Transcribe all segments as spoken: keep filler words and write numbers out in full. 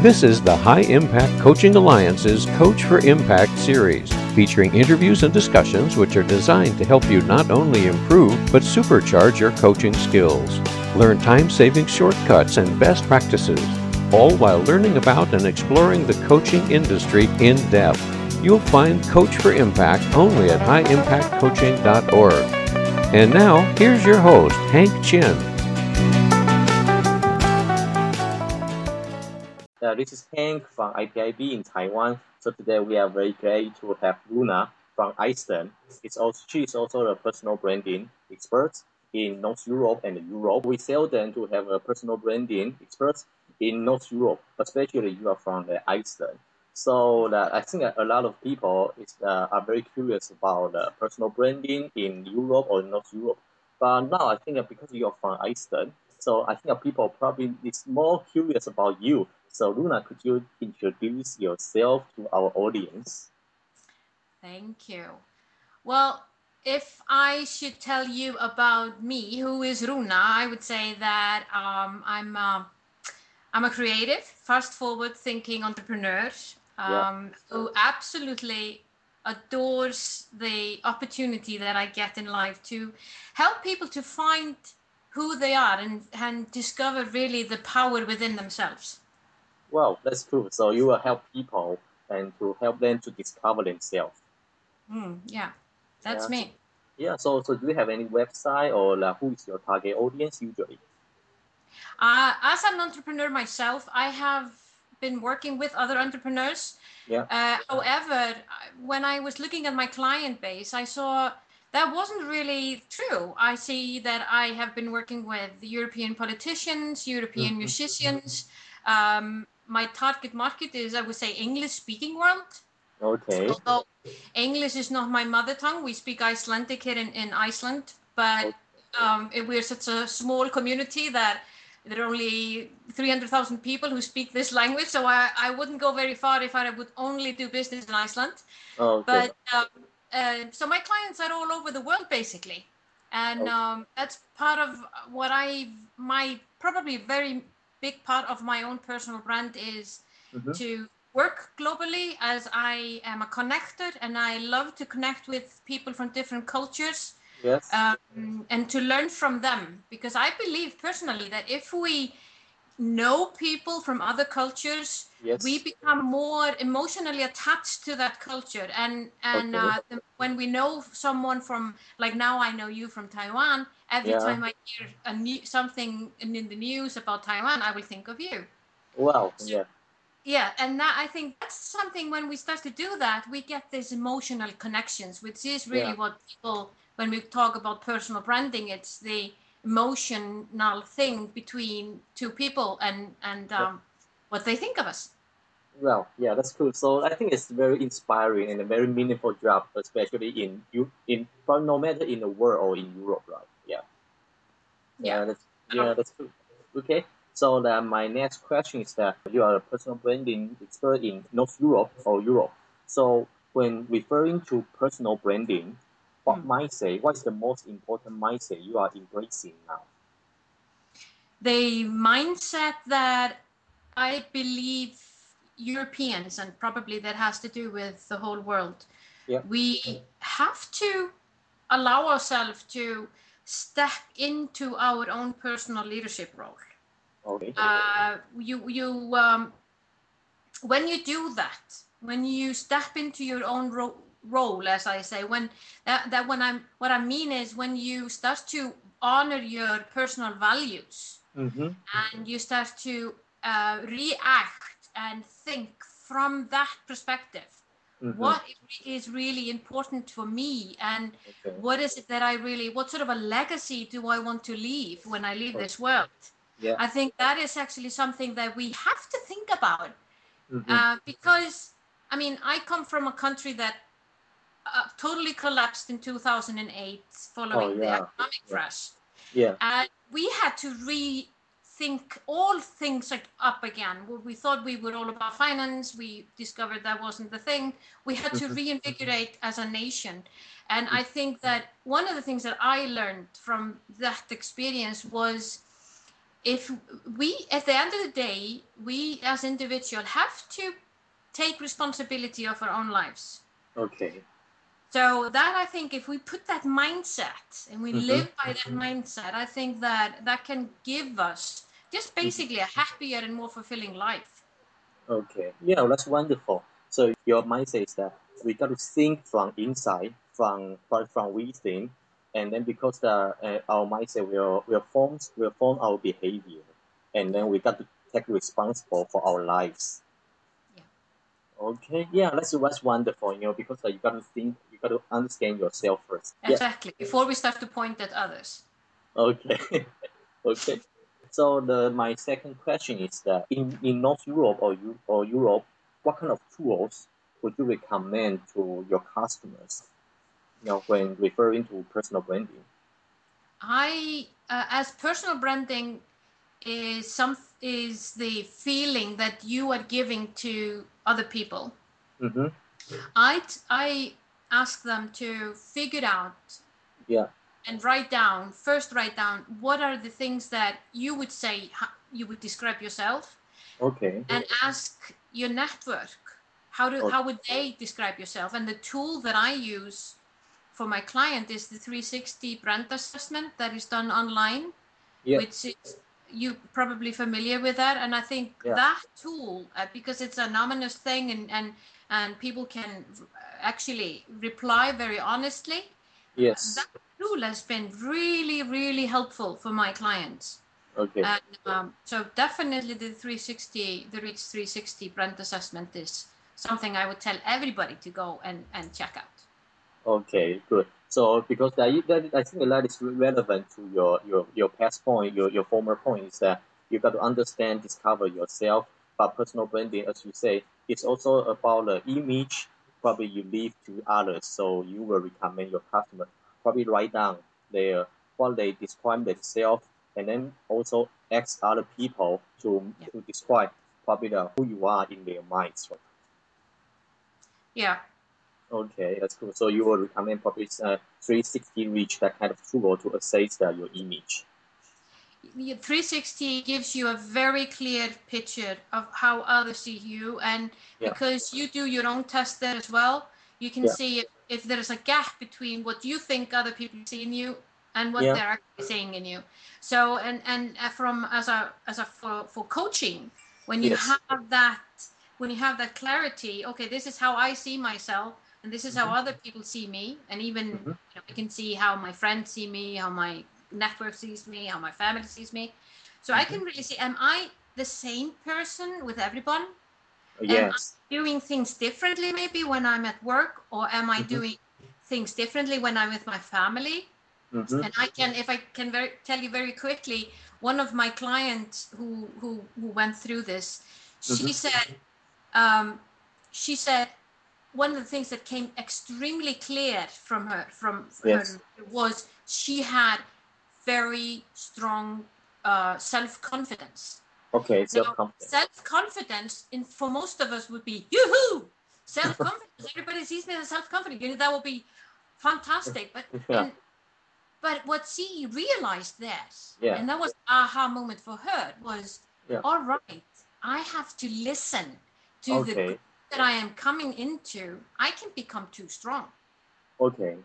This is the High Impact Coaching Alliance's Coach for Impact series, featuring interviews and discussions which are designed to help you not only improve but supercharge your coaching skills. Learn time-saving shortcuts and best practices, all while learning about and exploring the coaching industry in depth. You'll find Coach for Impact only at high impact coaching dot org. And now, here's your host, Hank Chin. Uh, this is Hank from I P I B in Taiwan. So today we are very glad to have Luna from Iceland. It's also, she is also a personal branding expert in North Europe and Europe. We seldom to have a personal branding expert in North Europe, especially you are from the Iceland. So that I think a lot of people is, uh, are very curious about uh, personal branding in Europe or North Europe. But now I think that because you are from Iceland, so I think that people probably is more curious about you. So Luna, could you introduce yourself to our audience? Thank you. Well, if I should tell you about me, who is Runa, I would say that um, I'm uh, I'm a creative, fast-forward thinking entrepreneur Yeah. um, who absolutely adores the opportunity that I get in life to help people to find who they are and, and discover really the power within themselves. Wow, that's cool. So you will help people and to help them to discover themselves. Mm, yeah, that's Yeah. So, me. yeah. So so do you have any website or like, who is your target audience usually? Uh, as an entrepreneur myself, I have been working with other entrepreneurs. Yeah. Uh, however, when I was looking at my client base, I saw that wasn't really true. I see that I have been working with European politicians, European Mm-hmm. musicians. Um, my target market is, I would say, English-speaking world. Okay. Although English is not my mother tongue, we speak Icelandic here in, in Iceland, but Okay. um, it, we're such a small community that there are only three hundred thousand people who speak this language, so I, I wouldn't go very far if I would only do business in Iceland. Okay. But um, uh, so my clients are all over the world, basically. And Okay. um, that's part of what I, my probably very big part of my own personal brand is Mm-hmm. to work globally as I am a connector and I love to connect with people from different cultures Yes. um, and to learn from them. Because I believe personally that if we know people from other cultures, we Yes. become more emotionally attached to that culture. And and Okay. uh, the, when we know someone from, like now I know you from Taiwan, every Yeah. time I hear a new, something in, in the news about Taiwan, I will think of you. Wow. So, Yeah. yeah, and that, I think that's something when we start to do that, we get these emotional connections, which is Yeah. really what people, when we talk about personal branding, it's the emotional thing between two people and and Yeah. um, what they think of us. Well, yeah, that's cool. So I think it's very inspiring and a very meaningful job, especially in you in but no matter in the world or in Europe, right? Yeah, Yeah. yeah, that's Oh, yeah, that's cool. Okay, so then my next question is that you are a personal branding expert in North Europe or Europe. So when referring to personal branding, what hmm. mindset? What is the most important mindset you are embracing now? The mindset that I believe Europeans, and probably that has to do with the whole world, Yeah. we have to allow ourselves to step into our own personal leadership role. Okay. Uh, you you um, when you do that, when you step into your own ro- role, as I say, when that, that when I'm what I mean is when you start to honor your personal values Mm-hmm. and you start to uh, react and think from that perspective. Mm-hmm. What is really important for me, and Okay. what is it that I really, what sort of a legacy do I want to leave when I leave Okay. this world? Yeah. I think that is actually something that we have to think about Mm-hmm. uh, because, I mean, I come from a country that uh, totally collapsed in two thousand eight Oh following the yeah. economic Yeah. crash. Yeah. And we had to rethink all things like up again. We thought we were all about finance. We discovered that wasn't the thing. We had to Mm-hmm. reinvigorate as a nation. And I think that one of the things that I learned from that experience was if we, at the end of the day, we as individuals have to take responsibility of our own lives. Okay. So that, I think, if we put that mindset and we Mm-hmm. live by that mindset, I think that that can give us just basically a happier and more fulfilling life. Okay. Yeah, that's wonderful. So your mindset is that we got to think from inside, from from, from within, and then because the uh, our mindset will will form will form our behavior, and then we got to take responsible for our lives. Yeah. Okay. Yeah, that's that's wonderful. You know, because uh, you got to think, you got to understand yourself first. Yeah. Exactly. Before we start to point at others. Okay. Okay. So the my second question is that in, in North Europe or you or Europe, what kind of tools would you recommend to your customers? You know, when referring to personal branding. I, uh, as personal branding is some is the feeling that you are giving to other people. Mm-hmm. I I ask them to figure out Yeah. and write down first. Write down what are the things that you would say you would describe yourself, Okay. and ask your network how do Okay. how would they describe yourself. And the tool that I use for my client is the three sixty brand assessment that is done online, Yeah. which is, you probably familiar with that. And I think Yeah. that tool, uh, because it's an anonymous thing, and and and people can actually reply very honestly. Yes. That tool has been really really helpful for my clients. Okay. And um, so definitely the three sixty, the Reach three sixty brand assessment is something I would tell everybody to go and, and check out. Okay, good. So because that, that I think that is relevant to your your your past point, your your former point is that you got to understand, discover yourself. But personal branding, as you say, it's also about the image probably you leave to others. So you will recommend your customer probably write down their what they describe themselves, and then also ask other people to Yeah. to describe probably the, who you are in their minds. Right? Yeah. Okay, that's cool. So you will recommend probably uh, three sixty reach that kind of tool to assess uh, your image. The three sixty gives you a very clear picture of how others see you, and Yeah. because you do your own test there as well, you can Yeah. see if, if there is a gap between what you think other people see in you and what Yeah. they're actually seeing in you. So and and uh, from as a as a for, for coaching, when you Yes. have that when you have that clarity, okay, this is how I see myself, and this is how Mm-hmm. other people see me, and even Mm-hmm. you know, I can see how my friends see me, how my network sees me, how my family sees me. So Mm-hmm. I can really see, am I the same person with everyone? Am I Yes. doing things differently maybe when I'm at work, or am I Mm-hmm. doing things differently when I'm with my family? Mm-hmm. And I can, if I can very, tell you very quickly, one of my clients who who, who went through this, she Mm-hmm. said, um, she said, one of the things that came extremely clear from her from Yes. her was she had very strong uh, self-confidence. Okay, Now, self-confidence. self-confidence in for most of us would be yoo-hoo, self-confidence. Everybody sees me as self-confident. You know, that would be fantastic. But Yeah. and but what she realized that, Yeah. and that was aha moment for her, was Yeah. all right, I have to listen to the Okay. group that I am coming into. I can become too strong. Okay.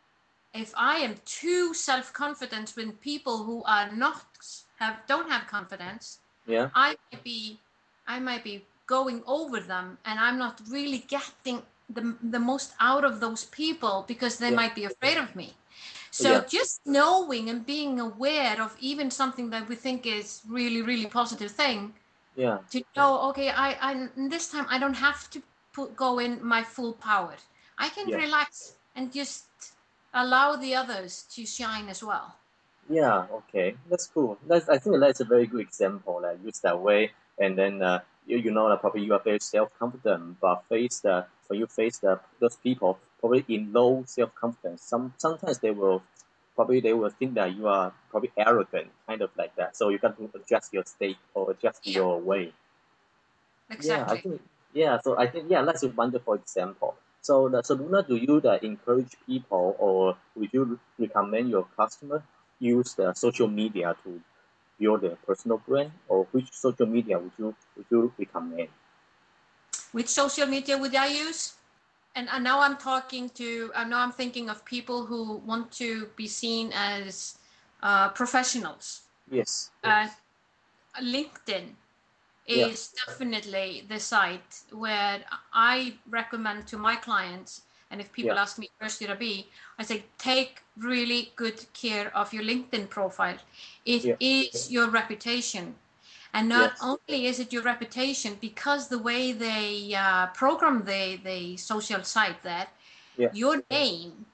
If I am too self-confident with people who are not have don't have confidence, Yeah. I might be I might be going over them, and I'm not really getting the the most out of those people because they Yeah. might be afraid of me. So Yeah. just knowing and being aware of even something that we think is really really positive thing, Yeah. to know, okay, I I this time I don't have to put go in my full power. I can Yeah. relax and just allow the others to shine as well. Yeah, okay, that's cool. That's I think that's a very good example. Like use that way, and then uh, you you know that probably you are very self confident, but face the when you face the those people probably in low self confidence, some sometimes they will probably they will think that you are probably arrogant, kind of like that. So you got to adjust your state or adjust Yeah, your way. Yeah, I exactly. think yeah. So I think yeah, that's a wonderful example. So, the, so Luna, do you uh, encourage people, or would you recommend your customer use the social media to build a personal brand, or which social media would you would you recommend? Which social media would I use? And, and now I'm talking to, uh, now I'm thinking of people who want to be seen as uh, professionals. Yes. Uh, LinkedIn Yeah. is definitely the site where I recommend to my clients. And if people Yeah. ask me, where should I be? I say, take really good care of your LinkedIn profile. It Yeah. is your reputation. And not Yes. only is it your reputation, because the way they uh, program the, the social site that Yeah. your name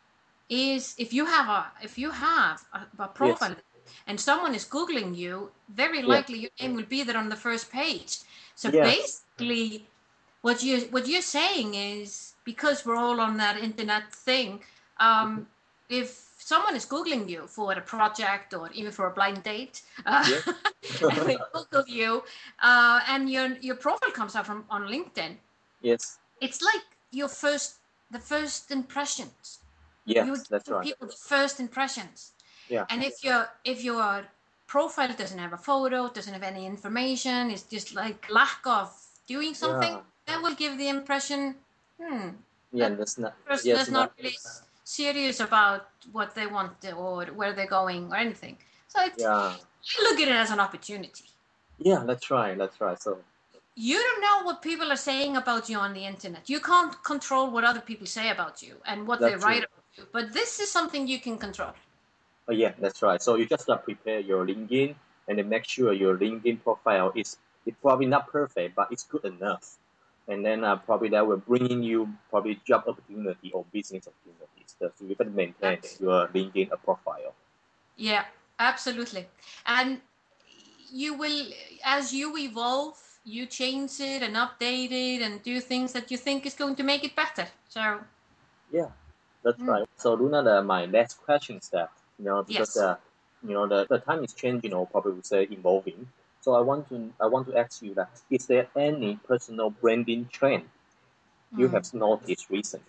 is, if you have a if you have a, a profile Yes. and someone is Googling you, very Yeah. likely your name will be there on the first page. So Yes. basically what you what you're saying is, because we're all on that internet thing, um, if someone is Googling you for a project or even for a blind date, uh, Yes. and they Google you, uh, and your your profile comes up from on LinkedIn, Yes. it's like your first the first impressions. You're Yes. That's giving right. people the first impressions. Yeah. And if your if your profile doesn't have a photo, doesn't have any information, it's just like lack of doing something, Yeah. that will give the impression, hmm, Yeah. that That's not. person Yes. is not Not. really serious about what they want or where they're going or anything. So it, Yeah. I look at it as an opportunity. Yeah. That's right. That's right. So. You don't know what people are saying about you on the internet. You can't control what other people say about you and what they That's write true. about you. But this is something you can control. Oh, yeah, that's right. So you just uh, prepare your LinkedIn and then make sure your LinkedIn profile is it's probably not perfect, but it's good enough. And then uh, probably that will bring in you probably job opportunity or business opportunities. So you can maintain That's, your LinkedIn uh, profile. yeah, absolutely. And you will, as you evolve, you change it and update it and do things that you think is going to make it better. So, Yeah, that's mm, right. So Luna, the, my next question is that, you know, because yes. uh, you know the, the time is changing or probably would say evolving. So I want to I want to ask you that is there any personal branding trend you Mm. have noticed recently?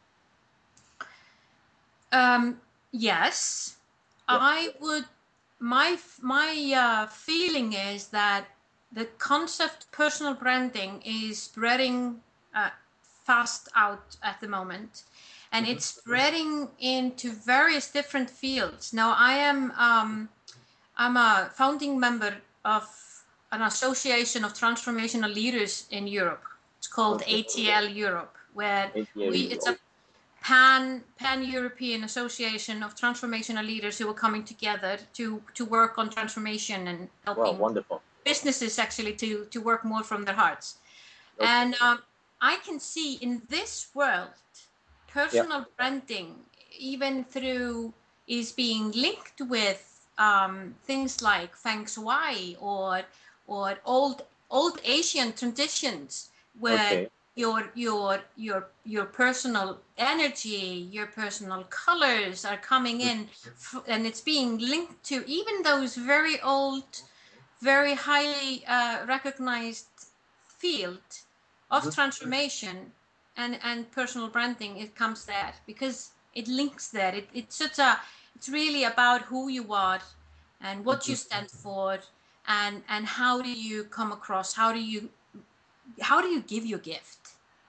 Um, yes, Yeah. I would. My my uh, feeling is that the concept personal branding is spreading uh, fast out at the moment, and Mm-hmm. it's spreading into various different fields. Now, I am um, I'm a founding member of an association of transformational leaders in Europe. It's called Okay. A T L Europe, where Eight year we review. it's a pan pan European association of transformational leaders who are coming together to to work on transformation and Wow, helping wonderful. businesses actually to to work more from their hearts. Okay. And um, I can see in this world, Yeah. personal branding, even through, is being linked with um, things like feng shui or or old old Asian traditions, where Okay. your your your your personal energy, your personal colors are coming Mm. in, and it's being linked to even those very old, very highly uh, recognized field of Mm-hmm. transformation and and personal branding. It comes there because it links there. It, it's such a it's really about who you are and what you Mm-hmm. stand for, and and how do you come across, how do you how do you give your gift.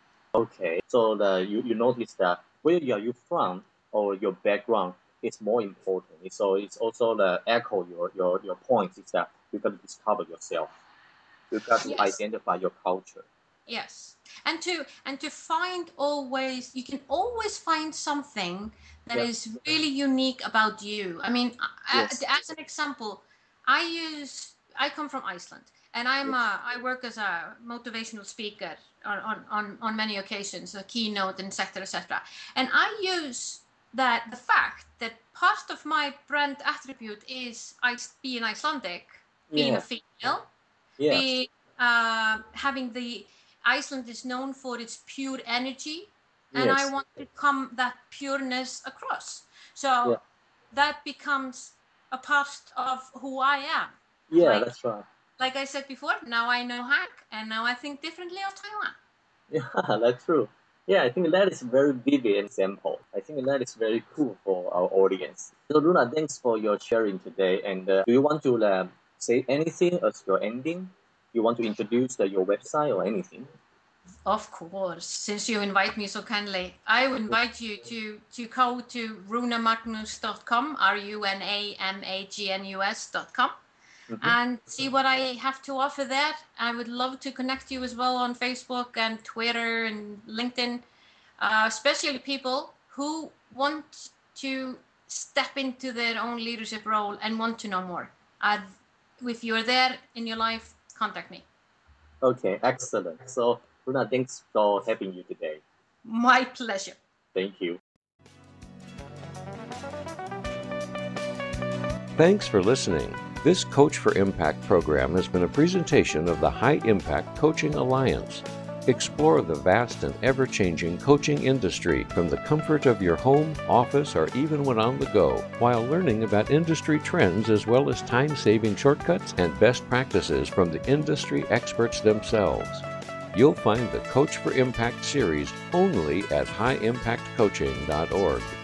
Okay. So the you, you notice that where you are you from or your background is more important. So it's also the echo your your your point is that you got to discover yourself. You got to Yes. identify your culture. Yes, and to and to find, always, you can always find something that Yeah. is really unique about you. I mean, I- Yes. as an example, I use I come from Iceland, and I'm Yes. a, I work as a motivational speaker on on on, on many occasions, a keynote, and et cetera, et cetera. And I use that the fact that part of my brand attribute is I being Icelandic, being a Yeah. female, Yes. be uh, having the Iceland is known for its pure energy, and I Yes. want to come that pureness across. So Yeah. that becomes a part of who I am. Yeah. Like That's right. like I said before, now I know Hank, and now I think differently of Taiwan. Yeah. That's true. Yeah, I think that is a very vivid example. I think that is very cool for our audience. So Luna, thanks for your sharing today. And uh, do you want to uh, say anything as your ending? You want to introduce uh, your website or anything? Of course, since you invite me so kindly, I would invite you to to go to runamagnus dot com, R U N A M A G N U S dot com, Mhm. and see what I have to offer there. I would love to connect you as well on Facebook and Twitter and LinkedIn, uh, especially people who want to step into their own leadership role and want to know more. Uh, if you're there in your life, contact me. Okay, excellent. So Luna, thanks for having you today. My pleasure. Thank you. Thanks for listening. This Coach for Impact program has been a presentation of the High Impact Coaching Alliance. Explore the vast and ever-changing coaching industry from the comfort of your home, office, or even when on the go, while learning about industry trends as well as time-saving shortcuts and best practices from the industry experts themselves. You'll find the Coach for Impact series only at high impact coaching dot org.